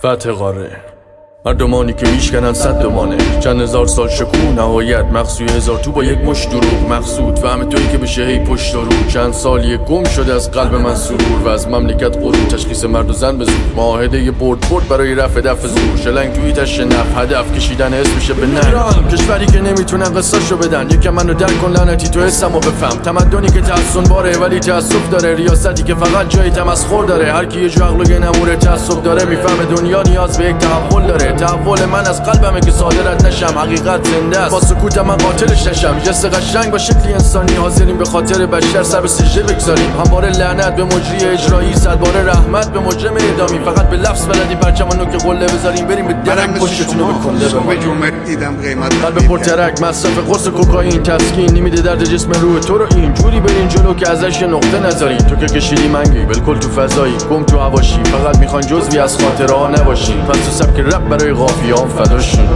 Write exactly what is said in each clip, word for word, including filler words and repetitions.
فتح قاره مردمانی که ایش کنن صد دومانه، چند هزار سال شکوه نهایت مقصوی هزار تو با یک مش دروغ مقصود فهم تویی که بشه هی پشت و رو. چند سالی گم شده از قلب من سرور و از مملکت غرور، تشخیص مرد و زن به زور، معاهده ی برد برد برای رفع دفع زور، شلنگ توی تش نف هدف کشیدن اسمشه به ننگ. کشوری که نمیتونن قصاشو بدن، یکم منو درک کن لعنتی تو حسمو بفهم. تمدنی که تحسن باره ولی تأسف داره، ریاستی که فقط جای تمسخر داره. هر کی یه جو عقل و یه نمور تعصب داره میفهمه دنیا نیاز به یک تحول داره. تحول من از قلبمه که صادرت نشم، حقیقت زنده است با سکوت من قاتلش نشم. جست قشنگ با شکلی انسانی حاضرین به خاطر بشر سر به سجده بگذاریم. همواره لعنت به مجری اجرایی، صد باره رحمت به مجرم اعدامی. فقط به لفظ بلدی پرچم و نوک قله بذاریم، بریم به درنگ پشتتونو به کنده بمانیم. قلب پرترک مصرف قرص کوکائین تسکین نمیده درد جسم روح تو رو. این جوری برین جلو که ازش یه نقطه نذارین. تو که کشیدی منگی بالکل تو فضایی گم تو هواشی، فقط میخوان جزوی از خاطره ها نباشین. پس تو سبک رپ برای قافیه ها فداشین.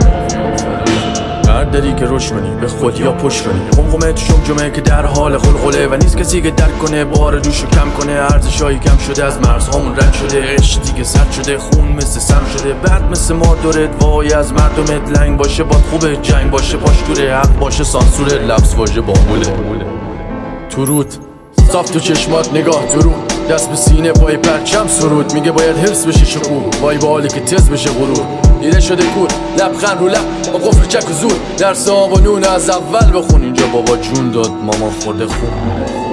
هر دری که روش کنی به خودی ها پشت کنی، قمقمه تو جمجمه که در حال قلقله و نیست کسی که درک کنه بار دوشو کم کنه. ارزشایی کم شده از مرزهامون رد شده، عشق دیگه سرد شده، خون مثل سم شده، بعد مثل مار دارد وای از مردمت. لنگ باشه باد خوبه، جنگ باشه پاشتوره، حق باشه سانسوره، لفظ واژه باموله. تورود صاف تو چشمات نگاه درو، دست به سینه پای پرچم سرود. میگه باید حفظ بشه شکوه، وای با حالی که تز بشه غرور. دیده شده کور لبخند رو لب با قفل چک و زور، درس آب و نون از اول بخون. اینجا بابا جون داد ماما خورده خوب.